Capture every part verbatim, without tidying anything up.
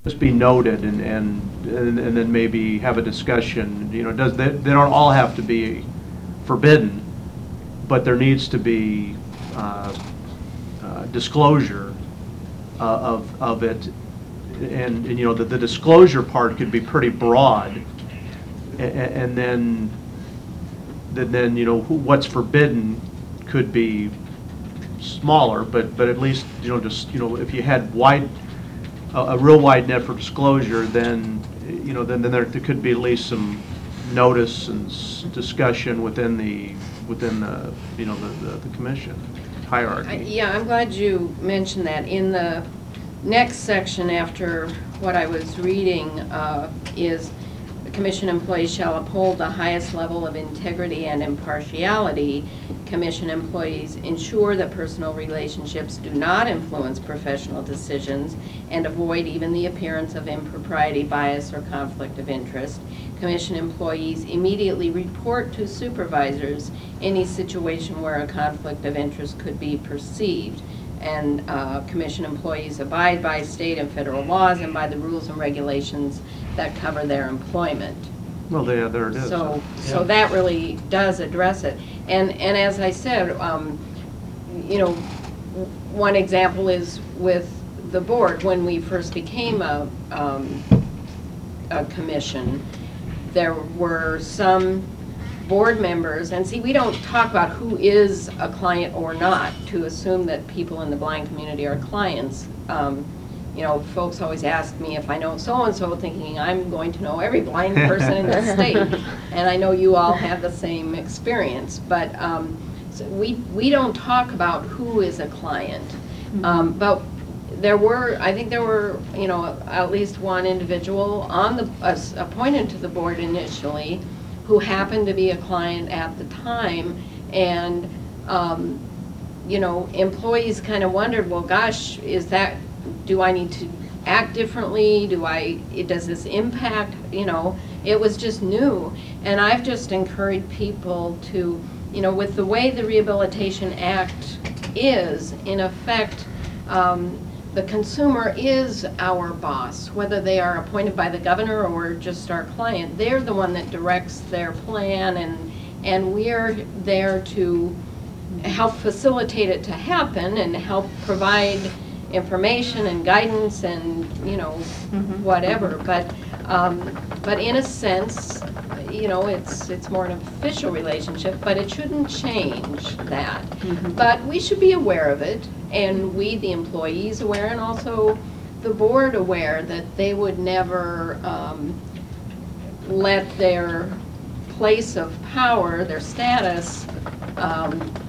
just be noted and, and, and and then maybe have a discussion, you know, does, they, they don't all have to be forbidden, but there needs to be uh, uh, disclosure uh, of, of it, and, and, you know, the, the disclosure part could be pretty broad, and, and then, then, then, you know, who- what's forbidden could be smaller, but, but at least, you know, just, you know, if you had wide, a, a real wide net for disclosure, then, you know, then, then there could be at least some notice and s- discussion within the, within the, you know, the, the, the commission I- hierarchy. Yeah, I'm glad you mentioned that. In the next section after what I was reading uh, is, the commission employees shall uphold the highest level of integrity and impartiality. Commission employees ensure that personal relationships do not influence professional decisions and avoid even the appearance of impropriety, bias, or conflict of interest. Commission employees immediately report to supervisors any situation where a conflict of interest could be perceived. And uh, commission employees abide by state and federal laws and by the rules and regulations that cover their employment. Well, there, there it is. So, so Yeah. that really does address it. And, and as I said, um, you know, one example is with the board. When we first became a, um, a commission, there were some board members, and see, we don't talk about who is a client or not, to assume that people in the blind community are clients. Um, You know, folks always ask me if I know so-and-so, thinking I'm going to know every blind person in the state. And I know you all have the same experience. But um, so we, we don't talk about who is a client. Um, but there were, I think there were, you know, at least one individual on the, uh, appointed to the board initially who happened to be a client at the time. And, um, you know, employees kind of wondered, well, gosh, is that, do I need to act differently? Do I, it- does this impact, you know, it was just new. And I've just encouraged people to, you know, with the way the Rehabilitation Act is, in effect, um, the consumer is our boss, whether they are appointed by the governor or just our client. They're the one that directs their plan, and, and we're there to help facilitate it to happen and help provide information and guidance and, you know, whatever. But, um, but in a sense, you know, it's, it's more an official relationship, but it shouldn't change that. But we should be aware of it, and we, the employees, aware, and also the board aware that they would never um, let their place of power, their status, um,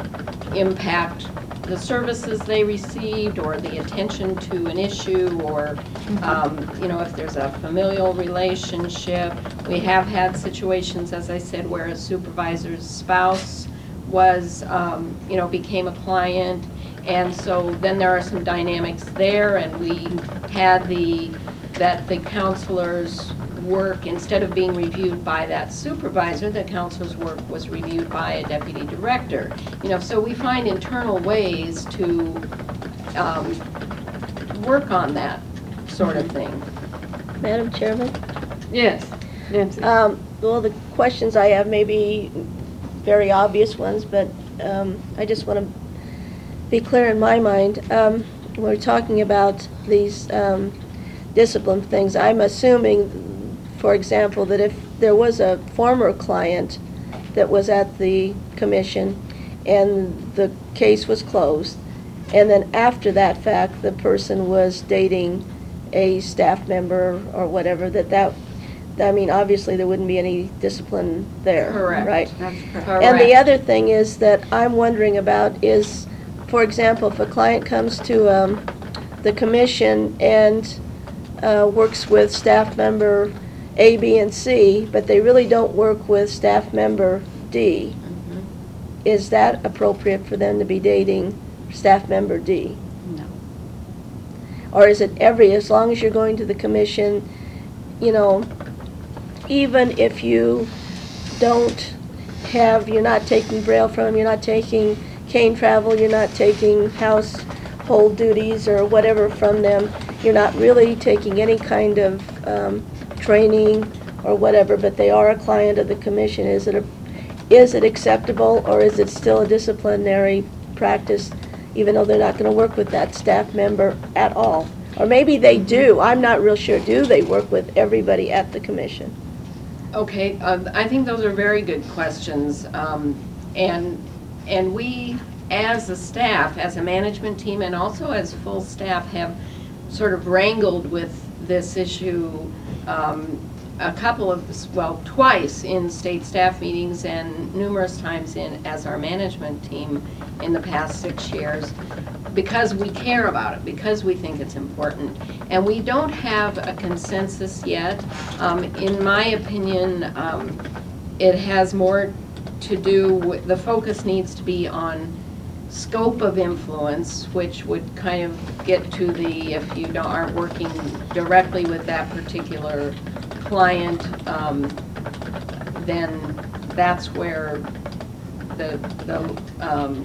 impact the services they received or the attention to an issue, or, um, you know, if there's a familial relationship. We have had situations, as I said, where a supervisor's spouse was, um, you know, became a client. And so then there are some dynamics there, and we had the, that the counselor's work, instead of being reviewed by that supervisor, the counselor's work was reviewed by a deputy director. You know, so we find internal ways to um, work on that sort of thing. Madam Chairman? Yes, Nancy. Um, Well, the questions I have may be very obvious ones, but um, I just want to be clear in my mind. Um, We're talking about these um, discipline things. I'm assuming, for example, that if there was a former client that was at the commission and the case was closed, and then after that fact, the person was dating a staff member or whatever, that that, I mean, obviously there wouldn't be any discipline there, Correct. right? That's correct. And the Correct. other thing is that I'm wondering about is, for example, if a client comes to um, the commission and uh, works with staff member A, B, and C, but they really don't work with staff member D, Mhm. is that appropriate for them to be dating staff member D? No. Or is it every, as long as you're going to the commission, you know, even if you don't have, you're not taking Braille from them, you're not taking cane travel, you're not taking household duties or whatever from them, you're not really taking any kind of um, training or whatever, but they are a client of the commission. Is it a, is it acceptable, or is it still a disciplinary practice, even though they're not going to work with that staff member at all? Or maybe they do, I'm not real sure. Do they work with everybody at the commission? Okay, uh, I think those are very good questions. Um, and, and we, as a staff, as a management team, and also as full staff, have sort of wrangled with this issue um, a couple of, well, twice in state staff meetings and numerous times in, as our management team in the past six years, because we care about it, because we think it's important. And we don't have a consensus yet. Um, in my opinion, um, it has more to do with, the focus needs to be on scope of influence, which would kind of get to the, if you don't, aren't working directly with that particular client, um, then that's where the, the um,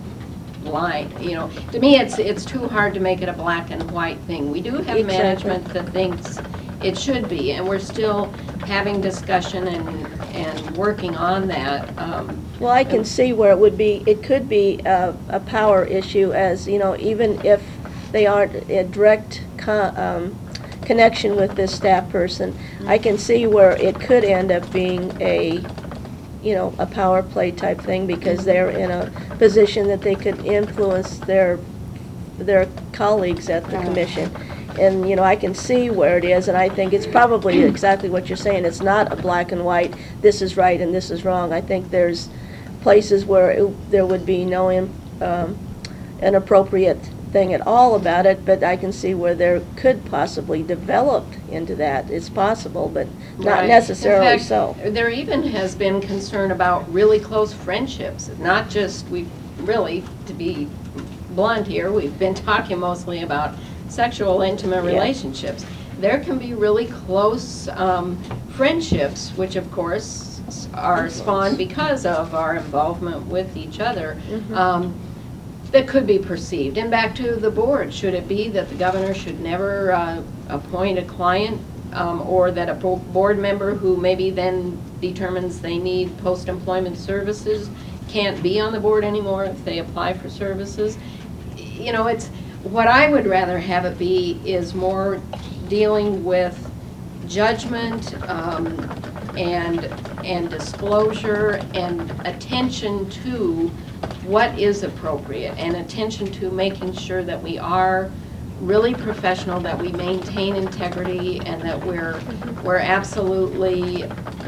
line, you know, to me it's it's too hard to make it a black and white thing. We do have Exactly. management that thinks it should be, and we're still having discussion and, and working on that. Um, Well, I can see where it would be, it could be a, a power issue, as, you know, even if they aren't a direct co- um, connection with this staff person, I can see where it could end up being a, you know, a power play type thing, because they're in a position that they could influence their, their colleagues at the Right. commission. And, you know, I can see where it is, and I think it's probably exactly what you're saying. It's not a black and white, this is right and this is wrong. I think there's places where it, there would be no im- um, inappropriate thing at all about it, but I can see where there could possibly develop into that. It's possible, but not Right. necessarily In fact, so. There even has been concern about really close friendships, not just, we really, to be blunt here, we've been talking mostly about sexual, intimate Yeah. relationships. There can be really close um, friendships, which of course are spawned because of our involvement with each other. Mhm. Um, that could be perceived. And back to the board, should it be that the governor should never uh, appoint a client, um, or that a bo- board member who maybe then determines they need post-employment services can't be on the board anymore if they apply for services? You know, it's, what I would rather have it be is more dealing with judgment um, and, and disclosure and attention to what is appropriate, and attention to making sure that we are really professional, that we maintain integrity, and that we're, we're absolutely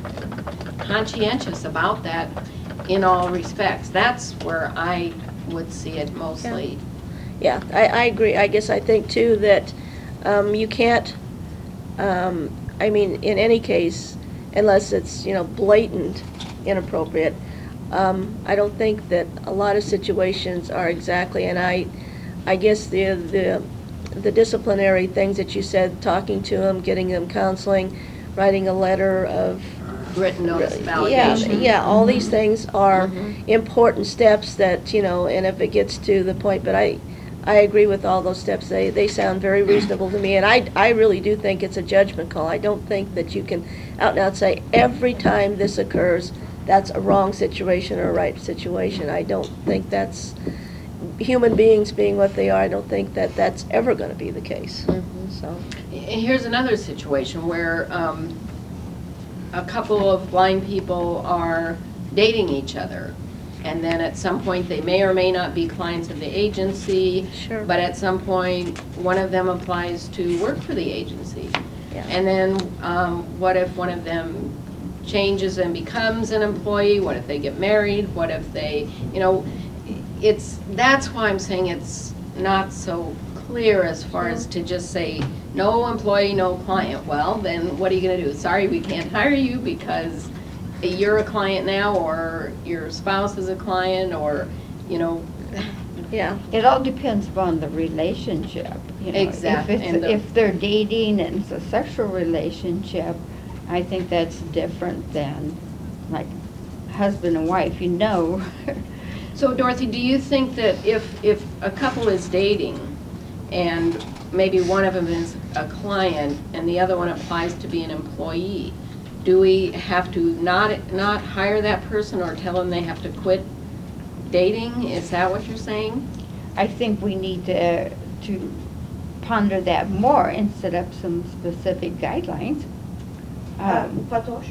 conscientious about that in all respects. That's where I would see it mostly. Yeah, I, I agree. I guess I think too that um, you can't, um, I mean, in any case, unless it's, you know, blatant inappropriate, um, I don't think that a lot of situations are exactly, and I, I guess the, the, the disciplinary things that you said, talking to them, getting them counseling, writing a letter of Written notice of Yeah, allegation. yeah, all these things are Mhm. important steps that, you know, and if it gets to the point, but I, I agree with all those steps. They, they sound very reasonable to me, and I, I really do think it's a judgment call. I don't think that you can out and out say, every time this occurs, that's a wrong situation or a right situation. I don't think that's, human beings being what they are, I don't think that that's ever going to be the case, so. Here's another situation where um, a couple of blind people are dating each other, and then at some point they may or may not be clients of the agency. Sure. But at some point, one of them applies to work for the agency. Yeah. And then um, what if one of them changes and becomes an employee? What if they get married? What if they, you know, it's, that's why I'm saying it's not so clear as far as to just say, no employee, no client. Well, then what are you going to do? Sorry, we can't hire you because you're a client now, or your spouse is a client, or, you know. Yeah. It all depends upon the relationship, you know. Exactly, If and it's, the- if they're dating and it's a sexual relationship, I think that's different than like husband and wife, you know. So Dorothy, do you think that if, if a couple is dating and maybe one of them is a client and the other one applies to be an employee, do we have to not, not hire that person or tell them they have to quit dating? Is that what you're saying? I think we need to, to ponder that more and set up some specific guidelines. Uh, Um, Fatosh?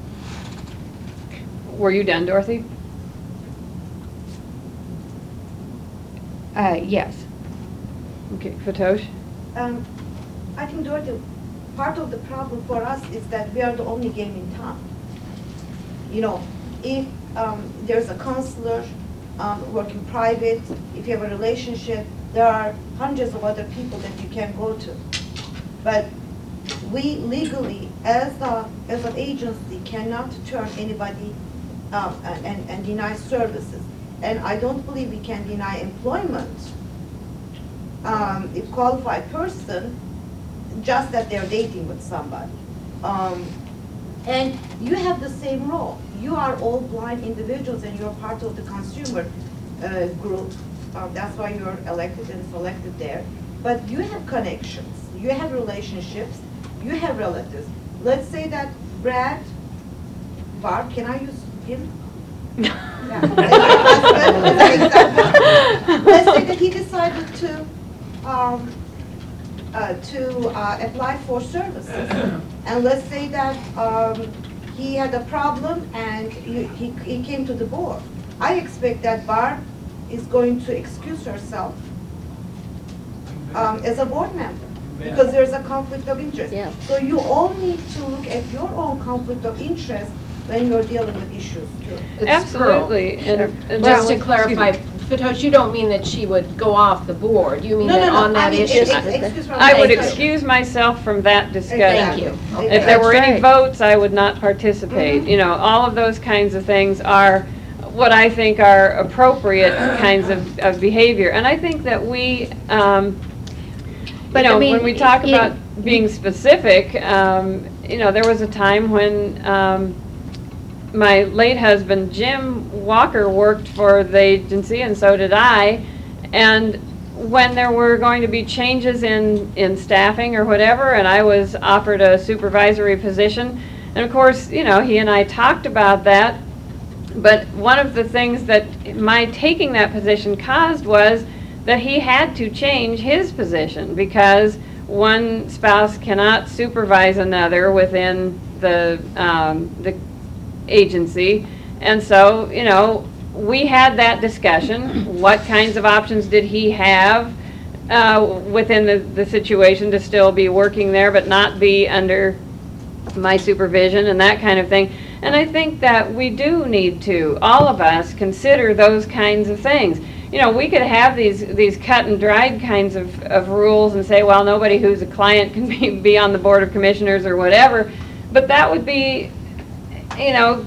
Were you done, Dorothy? uh, yes. Okay, Fatosh? Um, I think, Dorothy, part of the problem for us is that we are the only game in town. You know, if um, there's a counselor um, working private, if you have a relationship, there are hundreds of other people that you can go to. But we legally, as a, as an agency, cannot turn anybody um, and, and deny services. And I don't believe we can deny employment um, if qualified person, just that they're dating with somebody. Um, and you have the same role. You are all blind individuals and you're part of the consumer uh, group. Uh, that's why you're elected and selected there. But you have connections, you have relationships, you have relatives. Let's say that Brad, Barb, can I use him? Yeah. As an example. Let's say that he decided to um, uh, to uh, apply for services, and let's say that um, he had a problem and he, he, he came to the board. I expect that Barb is going to excuse herself um, as a board member because there's a conflict of interest. Yeah. So you all need to look at your own conflict of interest when you're dealing with issues too. It's Absolutely. Pearl. And- and Just that to was- clarify, Fatosh, you don't mean that she would go off the board, you mean No, that no, no, on I that mean, issue? ex- ex- excuse me, I would thank you. excuse myself from that discussion. Thank you. Okay. If there were That's any right. votes, I would not participate. You know, all of those kinds of things are what I think are appropriate kinds of, of behavior. And I think that we, um, you But I know, mean, when we talk you- about being specific, um, you know, there was a time when um, my late husband, Jim Walker, worked for the agency, and so did I. And when there were going to be changes in, in staffing or whatever, and I was offered a supervisory position, and of course, you know, he and I talked about that. But one of the things that my taking that position caused was that he had to change his position because one spouse cannot supervise another within the, um, the agency. And so, you know, we had that discussion. What kinds of options did he have uh, within the, the situation to still be working there but not be under my supervision and that kind of thing. And I think that we do need to, all of us, consider those kinds of things. You know, we could have these these cut and dried kinds of, of rules and say, well, nobody who's a client can be, be on the Board of Commissioners or whatever, but that would be, you know,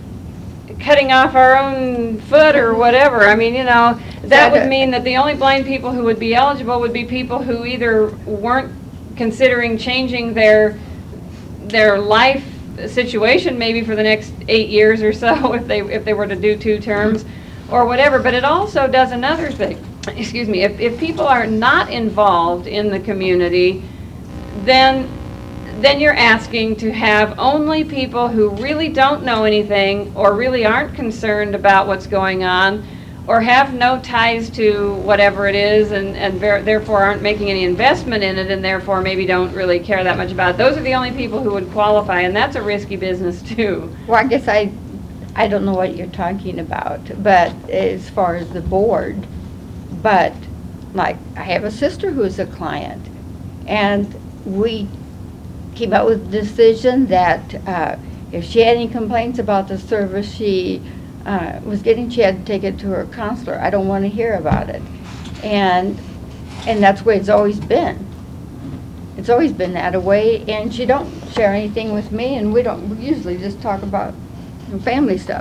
cutting off our own foot or whatever. I mean, you know, that would mean that the only blind people who would be eligible would be people who either weren't considering changing their their life situation maybe for the next eight years or so if they if they were to do two terms or whatever. But it also does another thing. Excuse me. If if people are not involved in the community, then then you're asking to have only people who really don't know anything or really aren't concerned about what's going on or have no ties to whatever it is and, and ver- therefore aren't making any investment in it and therefore maybe don't really care that much about it. Those are the only people who would qualify, and that's a risky business too. Well, I guess I, I don't know what you're talking about, but as far as the board, but like, I have a sister who's a client, and we came out with the decision that uh, if she had any complaints about the service she uh, was getting, she had to take it to her counselor. I don't want to hear about it. And, and that's the way it's always been. It's always been that way, and she don't share anything with me, and we don't, we usually just talk about family stuff.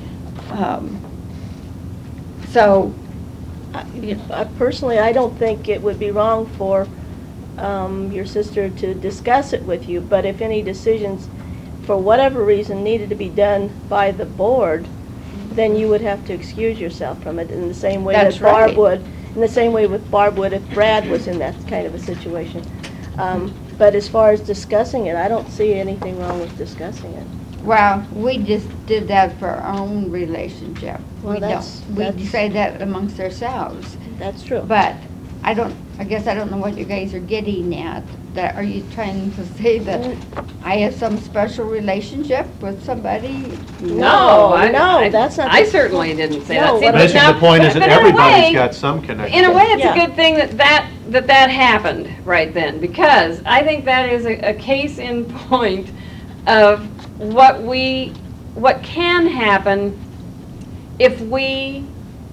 Um, So, I- you know, I- Personally, I don't think it would be wrong for um, your sister to discuss it with you, but if any decisions, for whatever reason, needed to be done by the board, then you would have to excuse yourself from it in the same way That's that Barb right. would. in the same way with Barb would if Brad was in that kind of a situation. Um, But as far as discussing it, I don't see anything wrong with discussing it. Well, we just did that for our own relationship. Well, We that's- don't, we that's- say that amongst ourselves. That's true. But I don't, I guess I don't know what you guys are getting at. That, are you trying to say that I have some special relationship with somebody? No, I- no, I- that's not I the- certainly didn't say No, that. See, what but I- Basically, now- the point is but that in a everybody's way- got some connection. In a way, it's Yeah. a good thing that that, that that happened right then, because I think that is a, a case in point of what we, what can happen if we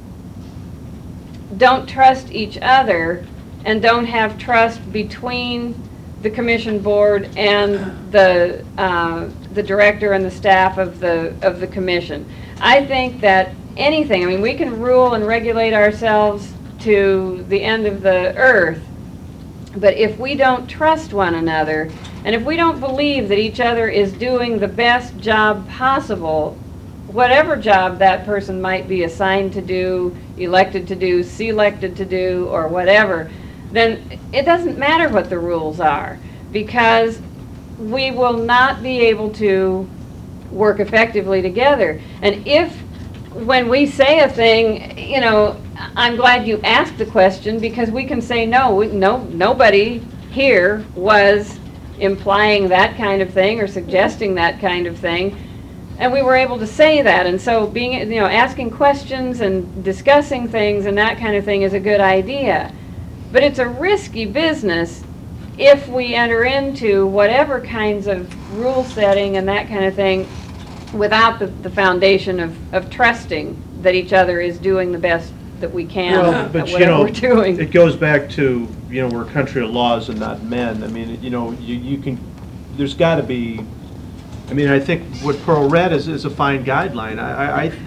don't trust each other and don't have trust between the commission board and the, uh, the director and the staff of the, of the commission. I think that anything, I mean, we can rule and regulate ourselves to the end of the earth, but if we don't trust one another, and if we don't believe that each other is doing the best job possible, whatever job that person might be assigned to do, elected to do, selected to do, or whatever, then it doesn't matter what the rules are, because we will not be able to work effectively together. And if, when we say a thing, you know, I'm glad you asked the question, because we can say, no, we- no, nobody here was implying that kind of thing or suggesting that kind of thing. And we were able to say that, and so being, you know, asking questions and discussing things and that kind of thing is a good idea. But it's a risky business if we enter into whatever kinds of rule setting and that kind of thing without the, the foundation of, of trusting that each other is doing the best that we can Well, at but you whatever know, we're doing. it goes back to, you know, we're a country of laws and not men. I mean, you know, you, you can, there's gotta be, I mean, I think what Pearl read is, is a fine guideline. I, I, I-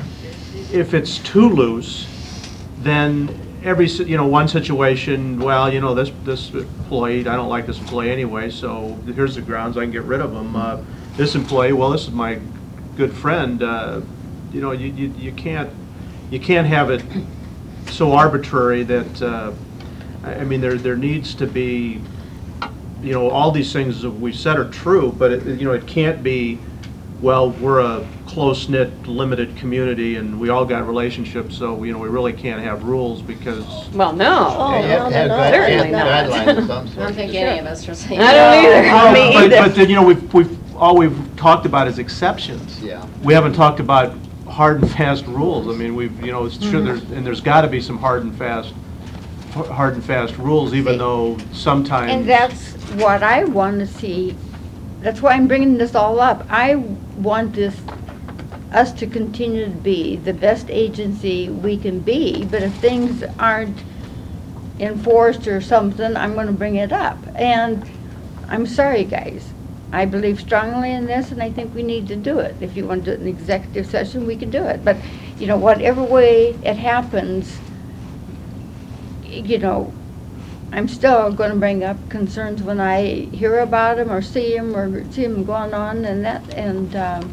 if it's too loose, then every, si- you know, one situation, well, you know, this, this employee, I don't like this employee anyway, so here's the grounds, I can get rid of him. Uh, This employee, well, this is my good friend, uh, you know, you, you, you can't, you can't have it so arbitrary that, uh, I I mean, there, there needs to be, you know, all these things that we said are true, but it, you know, it can't be, well, we're a close-knit, limited community and we all got relationships, so, you know, we really can't have rules because, Well, no. Oh, Yeah, you have to no, have no, guide- certainly have not. guidelines of some I sort. don't think any of us are saying. I don't either. Oh, me but, either. but then, you know, we've, we've, all we've talked about is exceptions. Yeah. We haven't talked about hard and fast rules. I mean, we've, you know, it's Mm-hmm. sure there's, and there's gotta be some hard and fast, hard and fast rules, even See, though sometimes. And that's what I want to see. That's why I'm bringing this all up. I want this, us to continue to be the best agency we can be, but if things aren't enforced or something, I'm going to bring it up. And I'm sorry, guys. I believe strongly in this, and I think we need to do it. If you want to do it in executive session, we can do it. But, you know, whatever way it happens, you know, I'm still going to bring up concerns when I hear about them or see them or see them going on and that, and, um,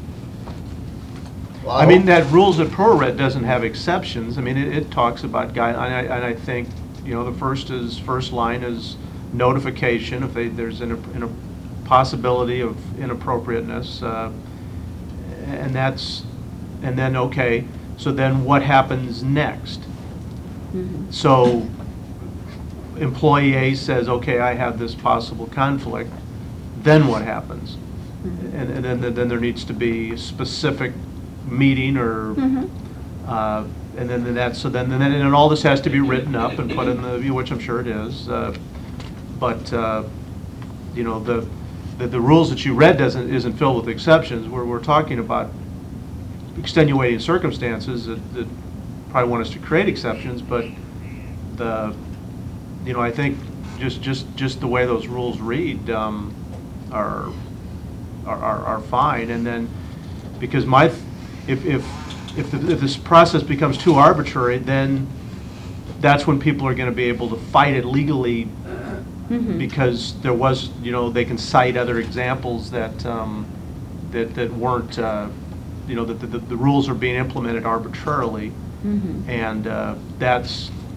Well, I mean, hope- that rules that Pearl read doesn't have exceptions. I mean, it, it talks about guide, and I, and I think, you know, the first is, first line is notification if they, there's an, an, a possibility of inappropriateness, uh, and that's, and then, okay, so then what happens next? mhm. So employee A says, okay, I have this possible conflict, then what happens? And, and then, then there needs to be a specific meeting or, Mhm. uh, and then that's, so then, and then, and all this has to be written up and put in the, which I'm sure it is, uh, but, uh, you know, the, the, the rules that you read doesn't, isn't filled with exceptions, we're, we're talking about extenuating circumstances that, that probably want us to create exceptions, but the, you know, I think just, just, just the way those rules read, um, are, are, are are fine, and then, because my, if, if, if, the- if this process becomes too arbitrary, then that's when people are gonna be able to fight it legally, Mhm. because there was, you know, they can cite other examples that, um, that, that weren't, uh, you know, that the, the rules are being implemented arbitrarily, Mhm. and, uh, that's,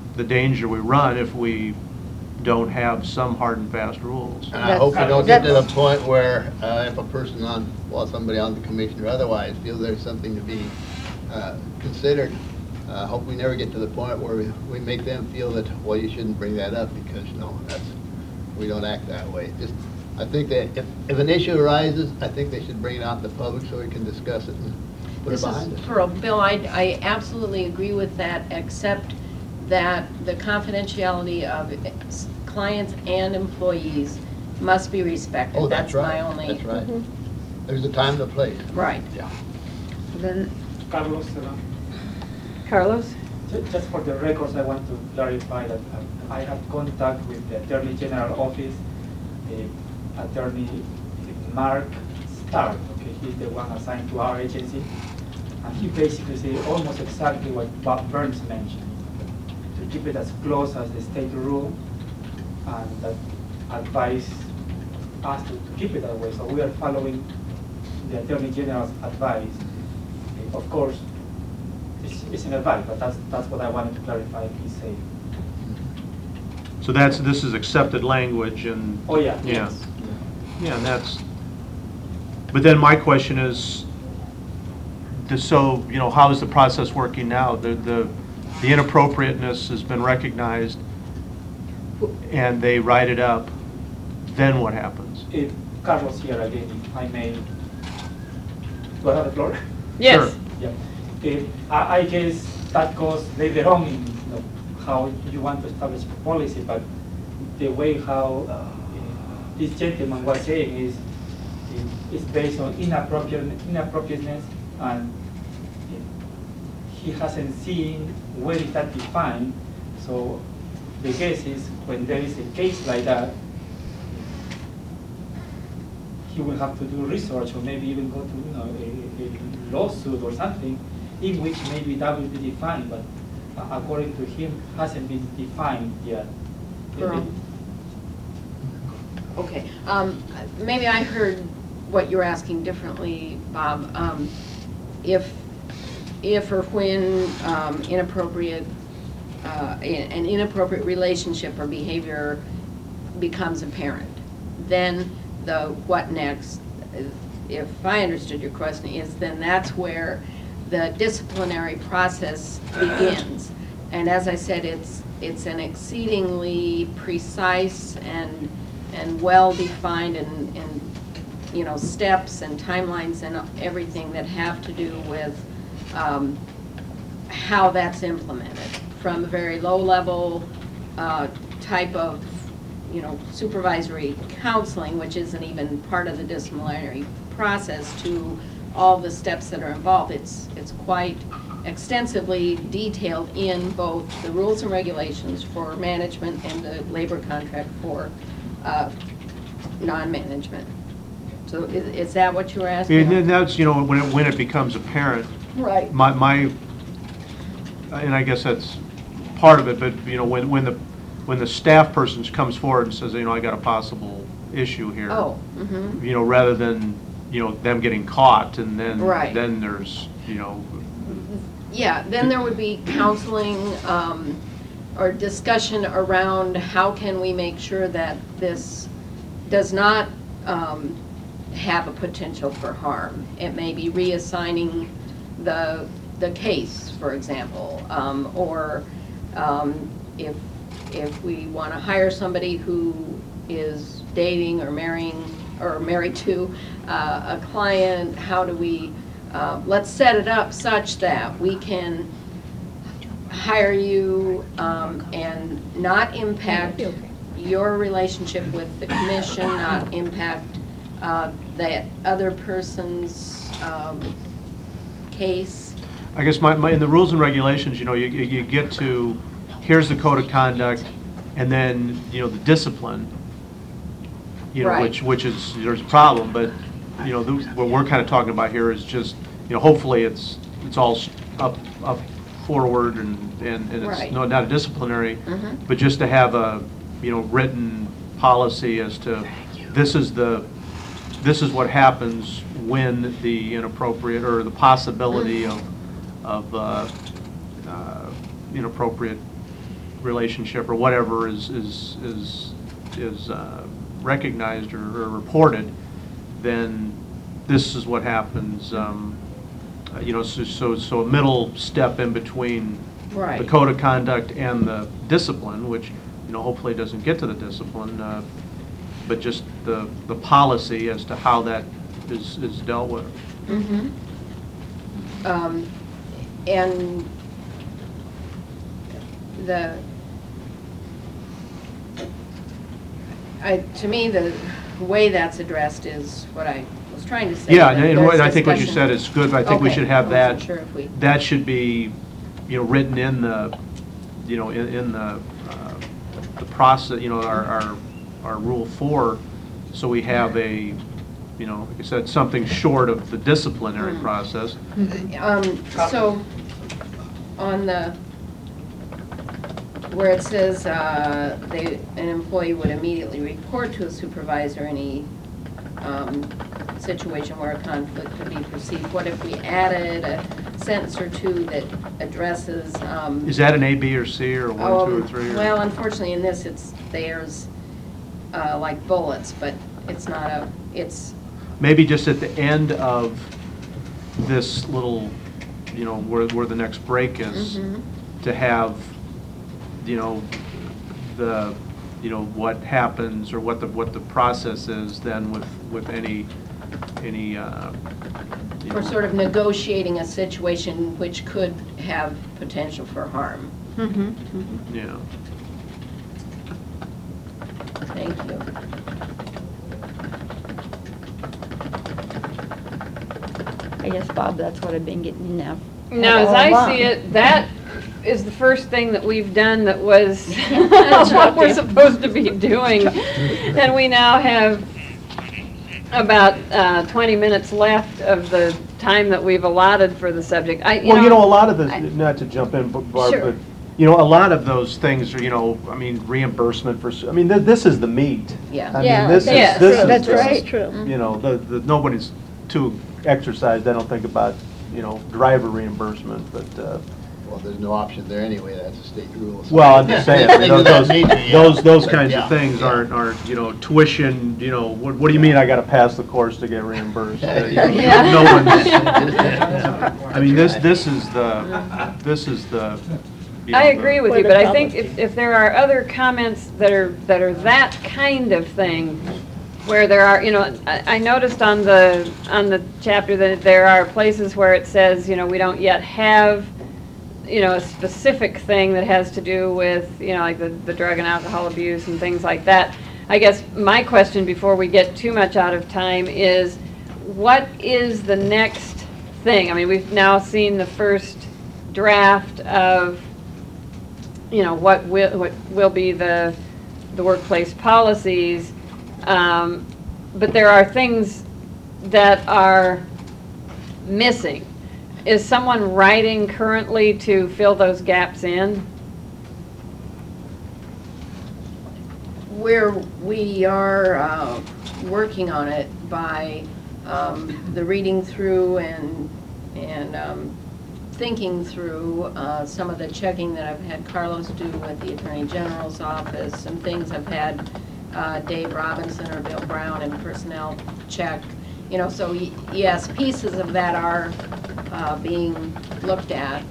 the danger we run if we don't have some hard and fast rules. And I hope we don't get to the That's- point where uh, if a person on, well, somebody on the commission or otherwise feels there's something to be uh, considered, I hope we never get to the point where we, we make them feel that, well, you shouldn't bring that up because, no, that's, we don't act that way. Just, I think that if, if an issue arises, I think they should bring it out to the public so we can discuss it and put it This behind is, us. Pearl, Bill, I, I absolutely agree with that, except that the confidentiality of clients and employees must be respected. Oh, that's my right, only. that's right. There's a time and a place. Right. Yeah. Then, Carlos, uh, Carlos? ju- just for the records, I want to clarify that uh, I have contact with the Attorney General Office, uh, Attorney Mark Stark, okay, he's the one assigned to our agency, and he basically said almost exactly what Bob Burns mentioned, to keep it as close as the state rule, and that advise us to, to keep it that way. So we are following the Attorney General's advice. Uh, Of course, it's, it's an advice, but that's, that's what I wanted to clarify, he said. So that's, this is accepted language and. Oh, yeah. Yeah. Yes. Yeah, and that's, but then my question is, the- so, you know, how is the process working now? The, the, the inappropriateness has been recognized, and they write it up, then what happens? If Carlos here again, if I may, do I have the floor? Yes. Yeah. If, I, I guess that goes later on in, you know, how you want to establish policy, but the way how uh, this gentleman was saying is, is based on inappropriate, inappropriateness, and he hasn't seen where is that defined. So the guess is when there is a case like that, he will have to do research or maybe even go to, you know, a, a lawsuit or something in which maybe that will be defined, but uh, according to him, hasn't been defined yet. Pearl. Okay, um, maybe I heard what you're asking differently, Bob. Um, if, if or when um, inappropriate, uh, an inappropriate relationship or behavior becomes apparent, then the what next, if I understood your question, is then that's where the disciplinary process begins. And as I said, it's, it's an exceedingly precise and, and well-defined and, and, you know, steps and timelines and everything that have to do with um, how that's implemented, from a very low-level uh, type of, you know, supervisory counseling, which isn't even part of the disciplinary process, to all the steps that are involved. It's, it's quite extensively detailed in both the rules and regulations for management and the labor contract for uh, non-management. So is, is that what you were asking? And then that's, you know, when it, when it becomes apparent, Right. my, my, and I guess that's part of it, but, you know, when, when the, when the staff person comes forward and says, you know, I got a possible issue here. Oh, mm-hmm. You know, rather than, you know, them getting caught and then, Right. then there's, you know, Yeah, then there would be counseling um, or discussion around how can we make sure that this does not um, have a potential for harm. It may be reassigning the, the case, for example, um, or um, if, if we want to hire somebody who is dating or marrying, or married to uh, a client, how do we, uh, let's set it up such that we can hire you um, and not impact your relationship with the commission, not impact uh, that other person's um, case. I guess my, my, in the rules and regulations, you know, you, you you get to, here's the code of conduct, and then, you know, the discipline, you know, Right. which, which is, there's a problem, but, you know, the, what we're kind of talking about here is just, you know, hopefully it's, it's all s- up, up forward and, and and Right. it's no, not a disciplinary, Mhm. but just to have a, you know, written policy as to, this is the, this is what happens when the inappropriate, or the possibility of, of uh, uh, inappropriate relationship or whatever is, is, is, is uh, recognized or, or reported, then this is what happens. Um, uh, you know, so, so, so a middle step in between the Right. code of conduct and the discipline, which, you know, hopefully doesn't get to the discipline, uh, but just the, the policy as to how that is, is dealt with. Mhm. Um, And the, I, to me, the way that's addressed is what I was trying to say. Yeah, that and what- there's I think what you discussion. said is good, but I think we Okay, should have I that, wasn't sure if we- that should be, you know, written in the, you know, in, in the, uh, the process, you know, our, our, our Rule four, so we have a, you know, like I said, something short of the disciplinary Mm. process. Um, so, on the, where it says, uh, they, an employee would immediately report to a supervisor any, um, situation where a conflict could be perceived, what if we added a sentence or two that addresses, um. Is that an A, B, or C, or one, two, or um, three? or- Well, unfortunately, in this, it's, there's, uh, like bullets, but it's not a, it's, Maybe just at the end of this little, you know, where, where the next break is, Mhm. to have, you know, the, you know, what happens or what the, what the process is then with, with any, any, uh, you we're know- sort of negotiating a situation which could have potential for harm. Mhm. Yeah. Thank you. I guess, Bob, that's what I've been getting now. No, as all I along. see it, that is the first thing that we've done that was what we're supposed to be doing. And we now have about uh, twenty minutes left of the time that we've allotted for the subject. I, Well, you know, a lot of I- the, not to jump in, but Barb, Sure. but, you know, a lot of those things are, you know, I mean, reimbursement for, s- I mean, th- this is the meat. Yeah. I mean, Yeah, this is- that's this true. is That's the- right. True. You know, the, the, nobody's too exercised, I don't think, about, you know, driver reimbursement, but, uh, Well, there's no option there anyway, that's a state rule. so- well, I'm just saying, you know, Things of that those, nature, yeah. those, those But kinds yeah, of things yeah. aren't, aren't, you know, tuition, you know, what, what do you mean I gotta pass the course to get reimbursed? Uh, you know, Yeah. No one's, I mean, this, this is the, this is the. you I know, agree the- with For you, the but I think public. if, if there are other comments that are, that are that kind of thing, where there are, you know, I, I noticed on the, on the chapter that there are places where it says, you know, we don't yet have, you know, a specific thing that has to do with, you know, like the, the drug and alcohol abuse and things like that. I guess my question before we get too much out of time is, what is the next thing? I mean, we've now seen the first draft of, you know, what will, what will be the, the workplace policies. Um, but there are things that are missing. Is someone writing currently to fill those gaps in? Where we are uh, working on it by um, the reading through and, and um, thinking through uh, some of the checking that I've had Carlos do with the Attorney General's office, some things I've had uh, Dave Robinson or Bill Brown in personnel check. You know, so y- yes, pieces of that are uh, being looked at.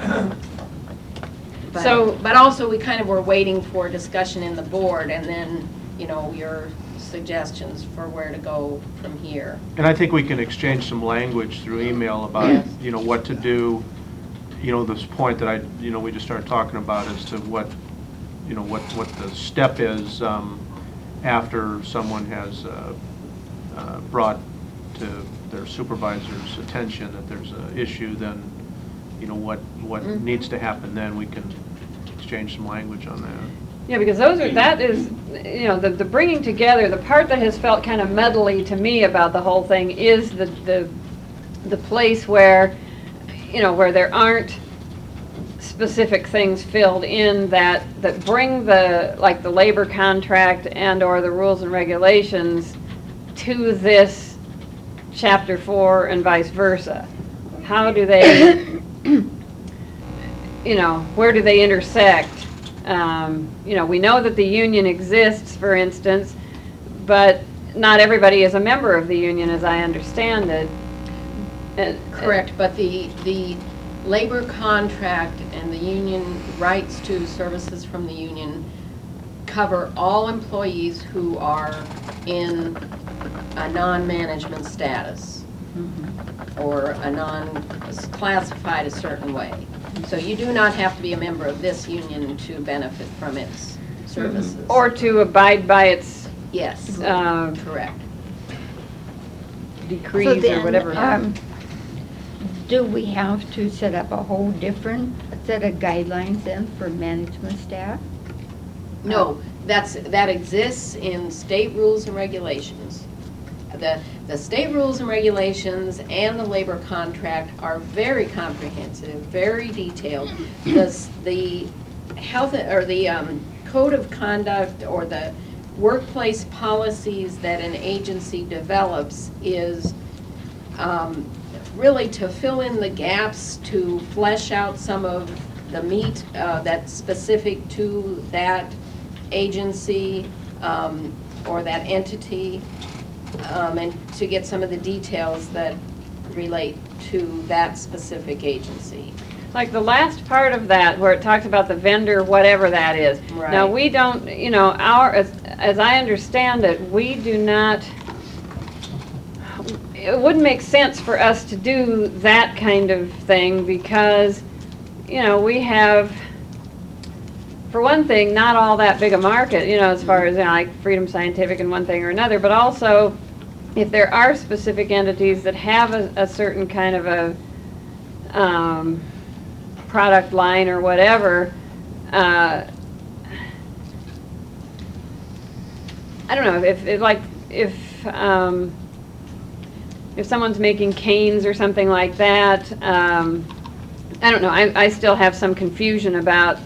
But- So- But also, we kind of were waiting for discussion in the board, and then, you know, your suggestions for where to go from here. And I think we can exchange some language through email about, Yes. you know, what to do, you know, this point that I, you know, we just started talking about as to what, you know, what, what the step is um, after someone has uh, uh, brought to their supervisor's attention that there's an issue, then, you know, what, what Mhm. needs to happen then, we can exchange some language on that. Yeah, because those are, that is, you know, the, the bringing together, the part that has felt kind of muddly to me about the whole thing is the, the, the place where, you know, where there aren't specific things filled in that, that bring the, like the labor contract and/or the rules and regulations to this chapter four and vice versa. How do they, you know, where do they intersect? um, you know, we know that the union exists, for instance, but not everybody is a member of the union, as I understand it. And- Correct, but the, the labor contract and the union rights to services from the union cover all employees who are in a non-management status or a non-classified a certain way. So you do not have to be a member of this union to benefit from its services. Or to abide by its Yes, uh, correct. So decrees or then, whatever. um, do we have to set up a whole different set of guidelines then for management staff? No, that's, that exists in state rules and regulations. The, the state rules and regulations and the labor contract are very comprehensive, very detailed. The, s- the health, or the um, code of conduct or the workplace policies that an agency develops is um, really to fill in the gaps, to flesh out some of the meat uh, that's specific to that agency um, or that entity, um, and to get some of the details that relate to that specific agency. Like the last part of that, where it talks about the vendor, whatever that is. Now, Right. we don't, you know, our, as, as I understand it, we do not, it wouldn't make sense for us to do that kind of thing because, you know, we have, for one thing, not all that big a market, you know, as far as, you know, like Freedom Scientific and one thing or another, but also if there are specific entities that have a, a certain kind of a, um, product line or whatever, uh, I don't know, if, if like, if, um, if someone's making canes or something like that, um, I don't know, I, I still have some confusion about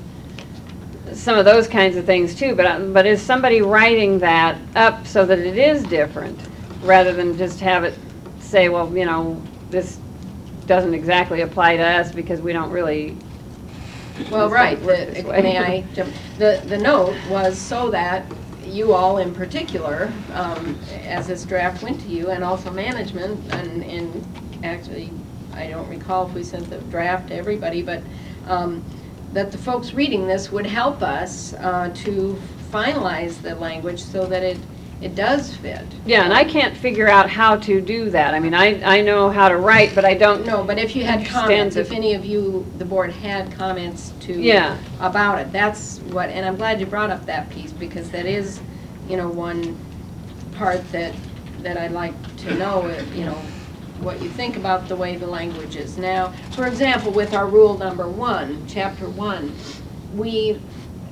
some of those kinds of things too, but, uh, but is somebody writing that up so that it is different, rather than just have it say, well, you know, this doesn't exactly apply to us because we don't really. Well, right, work the, this way. may I jump? The, the note was so that you all in particular, um, as this draft went to you, and also management, and, and actually, I don't recall if we sent the draft to everybody, but, um, that the folks reading this would help us, uh, to finalize the language so that it, it does fit. Yeah, and I can't figure out how to do that. I mean, I, I know how to write, but I don't. No, but if you had Understand comments, the- if any of you, the board had comments to. Yeah. About it, that's what, and I'm glad you brought up that piece, because that is, you know, one part that, that I'd like to know, uh, you know, what you think about the way the language is now. For example, with our rule number one, chapter one, we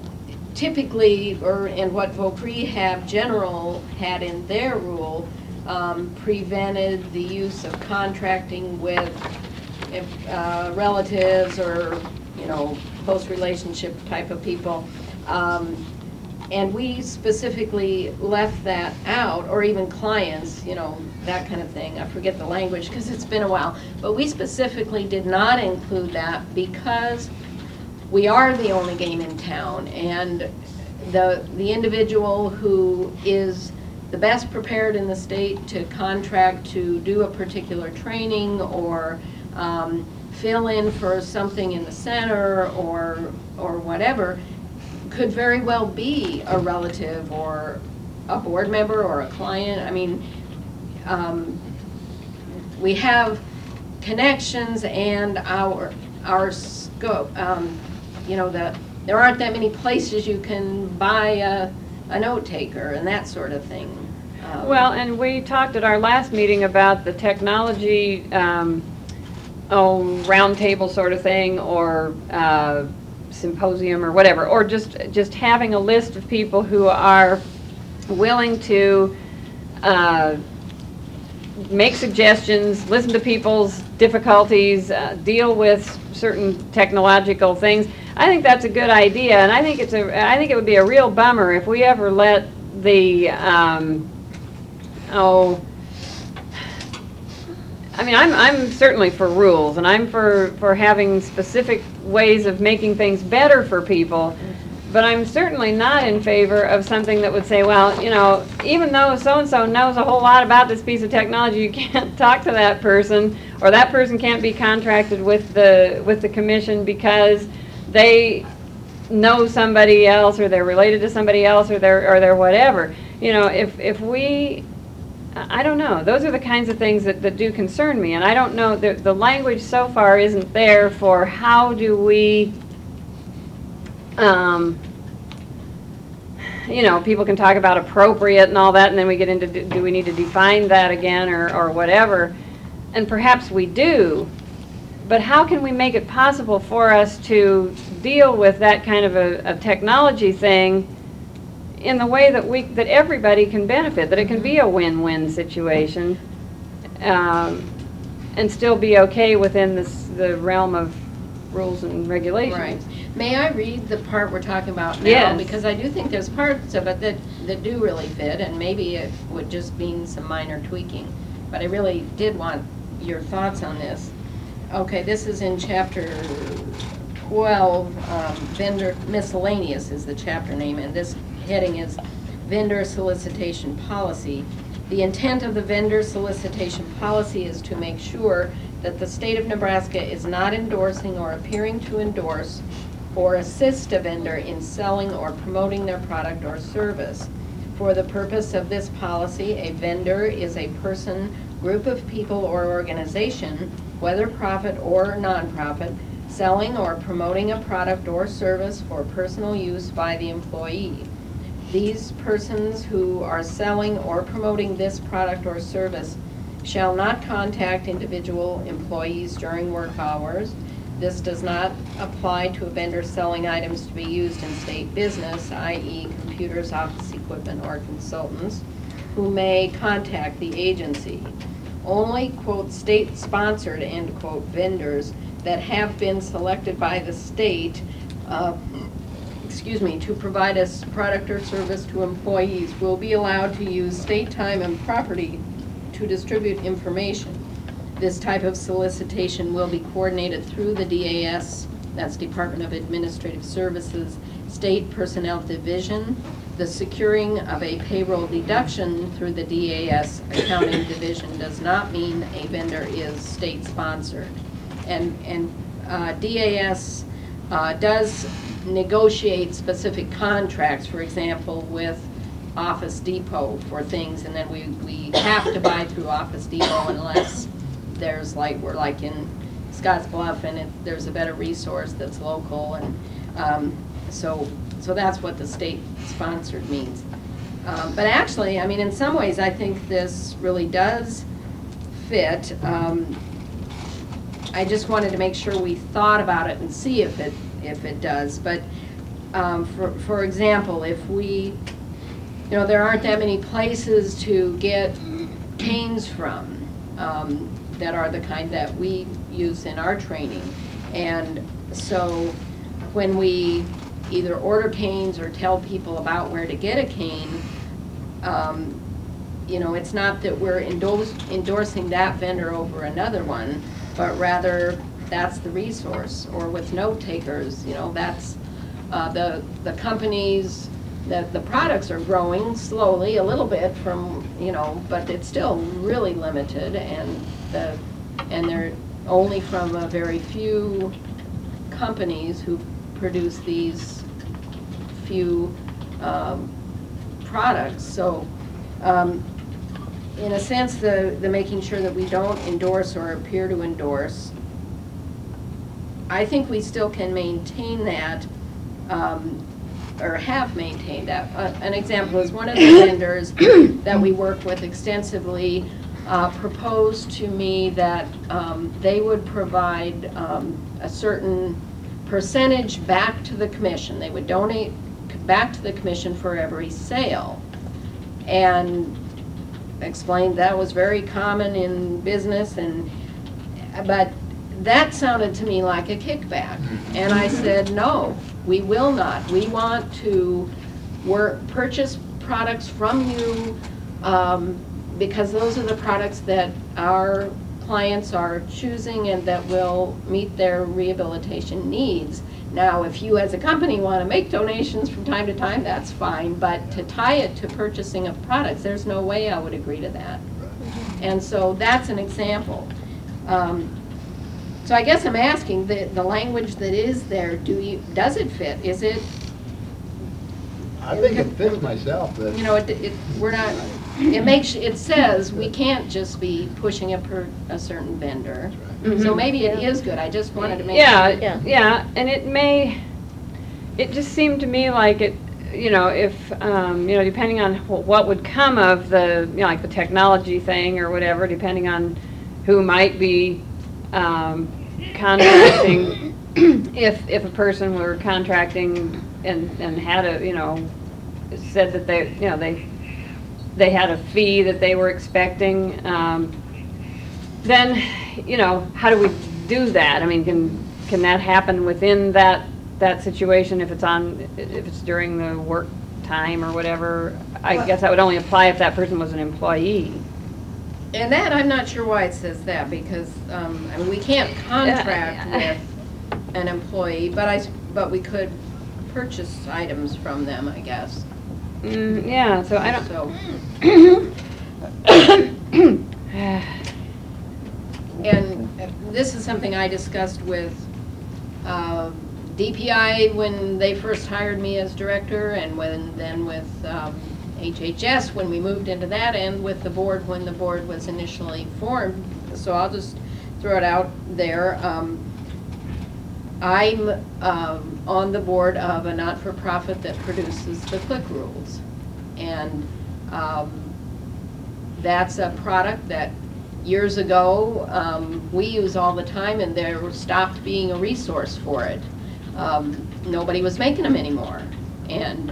typically, or in what Vauprehab General had in their rule, um, prevented the use of contracting with if, uh, relatives or, you know, close relationship type of people. Um, and we specifically left that out, or even clients, you know, that kind of thing. I forget the language because it's been a while. But we specifically did not include that because we are the only game in town, and the, the individual who is the best prepared in the state to contract to do a particular training or um, fill in for something in the center or, or whatever, could very well be a relative or a board member or a client. I mean, um, we have connections and our, our scope. Um, you know, the, there aren't that many places you can buy a, a note taker and that sort of thing. Um, Well, and we talked at our last meeting about the technology, um, oh, roundtable sort of thing, or uh, symposium or whatever, or just, just having a list of people who are willing to uh, make suggestions, listen to people's difficulties, uh, deal with certain technological things. I think that's a good idea, and I think it's a, I think it would be a real bummer if we ever let the, um, oh, I mean, I'm, I'm certainly for rules, and I'm for, for having specific ways of making things better for people, But I'm certainly not in favor of something that would say, well, you know, even though so-and-so knows a whole lot about this piece of technology, you can't talk to that person, or that person can't be contracted with the, with the commission because they know somebody else, or they're related to somebody else, or they're, or they're whatever. You know, if, if we, I don't know, those are the kinds of things that, that do concern me, and I don't know, the, the language so far isn't there for how do we, um, you know, people can talk about appropriate and all that, and then we get into, do do we need to define that again, or, or whatever, and perhaps we do, but how can we make it possible for us to deal with that kind of a, a technology thing in the way that we, that everybody can benefit, that it can be a win-win situation, um, and still be okay within this, the realm of rules and regulations. Right. May I read the part we're talking about now? Yes. Because I do think there's parts of it that, that do really fit, and maybe it would just mean some minor tweaking. But I really did want your thoughts on this. Okay, this is in chapter twelve, um, vendor miscellaneous is the chapter name, and this heading is vendor solicitation policy. The intent of the vendor solicitation policy is to make sure that the state of Nebraska is not endorsing or appearing to endorse or assist a vendor in selling or promoting their product or service. For the purpose of this policy, a vendor is a person, group of people, or organization, whether profit or nonprofit, selling or promoting a product or service for personal use by the employee. These persons who are selling or promoting this product or service shall not contact individual employees during work hours. This does not apply to a vendor selling items to be used in state business, that is computers, office equipment, or consultants, who may contact the agency. Only, quote, state-sponsored, end quote, vendors that have been selected by the state, uh, excuse me, to provide a product or service to employees will be allowed to use state time and property to distribute information. This type of solicitation will be coordinated through the D A S, that's Department of Administrative Services, State Personnel Division. The securing of a payroll deduction through the D A S Accounting Division does not mean a vendor is state-sponsored. And, and uh, D A S uh, does negotiate specific contracts, for example, with Office Depot for things, and then we, we have to buy through Office Depot unless there's like, we're like in Scotts Bluff and it, there's a better resource that's local, and um, so so that's what the state sponsored means. Um, but actually, I mean, in some ways, I think this really does fit. Um, I just wanted to make sure we thought about it and see if it if it does. But um, for for example, if we, you know, there aren't that many places to get canes from um, that are the kind that we use in our training, and so when we either order canes or tell people about where to get a cane, um, you know, it's not that we're endorse, endorsing that vendor over another one, but rather that's the resource. Or with note takers, you know, that's uh, the the companies that the products are growing slowly a little bit from, you know, but it's still really limited, and the and they're only from a very few companies who produce these few um, products. So um, in a sense, the, the making sure that we don't endorse or appear to endorse, I think we still can maintain that, um, or have maintained that. Uh, an example is one of the vendors that we work with extensively uh, proposed to me that um, they would provide um, a certain percentage back to the commission. They would donate back to the commission for every sale, and explained that was very common in business, and but that sounded to me like a kickback, and I said, no, we will not. We want to work, purchase products from you um, because those are the products that our clients are choosing and that will meet their rehabilitation needs. Now, if you as a company want to make donations from time to time, that's fine, but to tie it to purchasing of products, there's no way I would agree to that. And so that's an example. Um, So I guess I'm asking, the, the language that is there, do you, does it fit? Is it, I think it fits myself, that. you know, it, it, we're not, it makes, it says we can't just be pushing it per a certain vendor. That's So Mhm. maybe it is good, I just wanted to make Yeah, sure. Yeah. yeah, and it may, it just seemed to me like it, you know, if, um, you know, depending on wh- what would come of the, you know, like the technology thing or whatever, depending on who might be um, contracting, if, if a person were contracting and, and had a, you know, said that they, you know, they, they had a fee that they were expecting, um, then, you know, how do we do that? I mean, can, can that happen within that, that situation if it's on, if it's during the work time or whatever? I guess that would only apply if that person was an employee. And that, I'm not sure why it says that, because, um, I mean, we can't contract Yeah. with an employee, but I, s- but we could purchase items from them, I guess. Mm, yeah, so I don't, So, and this is something I discussed with uh, D P I when they first hired me as director, and when, then with um, H H S when we moved into that, and with the board when the board was initially formed. So I'll just throw it out there. Um, I'm um, on the board of a not-for-profit that produces the Click Rules. And um, that's a product that years ago um, we use all the time, and there stopped being a resource for it. Um, nobody was making them anymore. And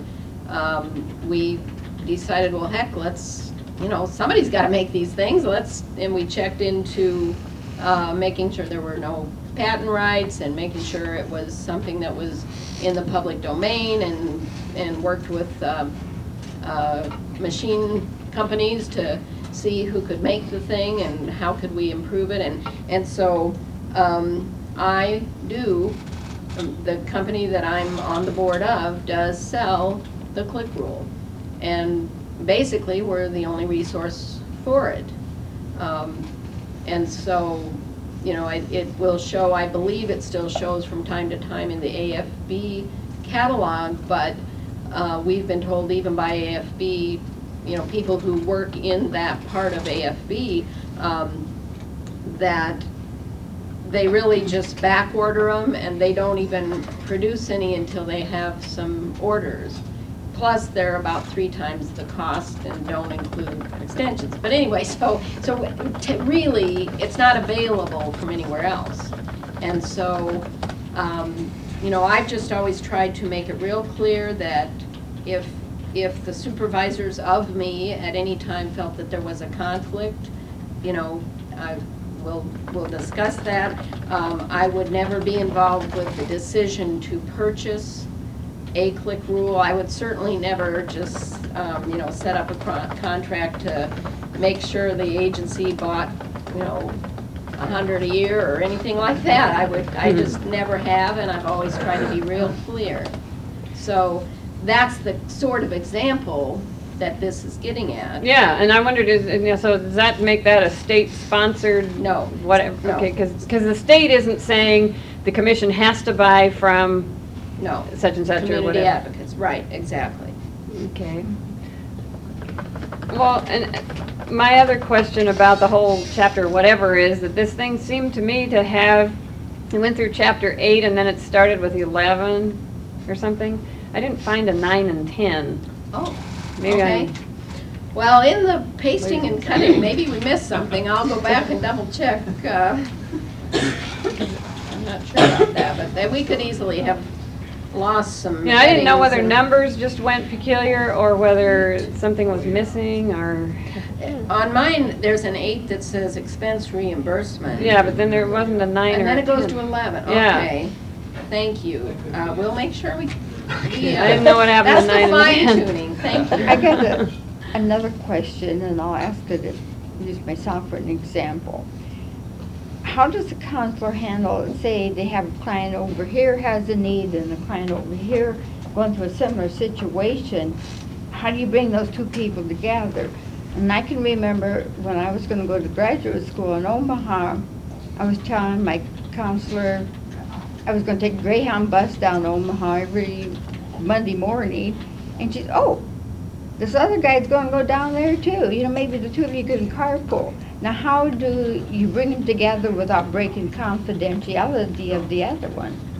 um, we decided, well, heck, let's, you know, somebody's got to make these things. Let's, and we checked into uh, making sure there were no patent rights and making sure it was something that was in the public domain, and, and worked with uh, uh, machine companies to see who could make the thing and how could we improve it. And, and so um, I do, um, the company that I'm on the board of does sell the Click Rule. And basically, we're the only resource for it. Um, and so, you know, it, it will show, I believe it still shows from time to time in the A F B catalog, but uh, we've been told even by A F B, you know, people who work in that part of A F B, um, that they really just back order them, and they don't even produce any until they have some orders. Plus, they're about three times the cost and don't include extensions. But anyway, so, so to really, it's not available from anywhere else. And so, um, you know, I've just always tried to make it real clear that if, if the supervisors of me at any time felt that there was a conflict, you know, I will, we'll discuss that. Um, I would never be involved with the decision to purchase a Click Rule. I would certainly never just, um, you know, set up a con- contract to make sure the agency bought, you know, a hundred a year or anything like that. I would, I just never have, and I've always tried to be real clear. So that's the sort of example that this is getting at. yeah, and I wondered, is, you know, so does that make that a state-sponsored? No. Whatever, No. okay, because, because the state isn't saying the commission has to buy from No. such and such or Community whatever. advocates, right, exactly. Okay. Well, and my other question about the whole chapter whatever is that this thing seemed to me to have, it went through chapter eight and then it started with eleven or something. I didn't find a nine and ten. Oh, Maybe I- okay. Well, in the pasting and cutting, maybe we missed something. I'll go back and double check. uh, I'm not sure about that, but that we could easily have lost some. You know, I didn't know headings whether and- numbers just went peculiar or whether something was missing or, On mine, there's an eight that says expense reimbursement. yeah, but then there wasn't a nine or a And then it goes ten. to eleven, Yeah. okay. Thank you. Uh, We'll make sure we. we, uh, I didn't know what happened to nine and That's ten. the fine tuning, thank you. I got a, another question, and I'll ask it, use myself for an example. how does the counselor handle, it? Say they have a client over here has a need and a client over here going through a similar situation, how do you bring those two people together? And I can remember when I was gonna go to graduate school in Omaha, I was telling my counselor, I was gonna take a Greyhound bus down to Omaha every Monday morning, and she's, oh, this other guy's gonna go down there too, you know, maybe the two of you can carpool. Now, how do you bring them together without breaking confidentiality of the other one?